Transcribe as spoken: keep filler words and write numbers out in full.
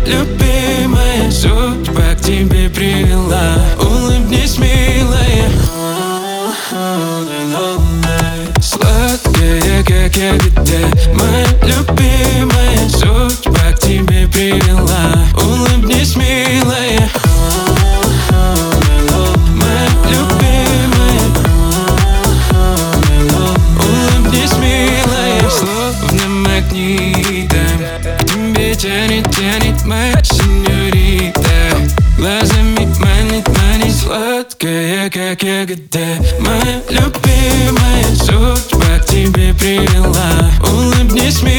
любимая, судьба к тебе привела. Улыбнись, милая, сладкая, как ягода. Моя любимая, судьба к тебе привела. Улыбнись, милая, моя любимая, улыбнись, милая. Словно магнитом к тебе тянет, тянет моя сеньорита. Глазами манит, манит, сладкая, как ягода. Моя любимая, судьба к тебе привела. Улыбнись, милая.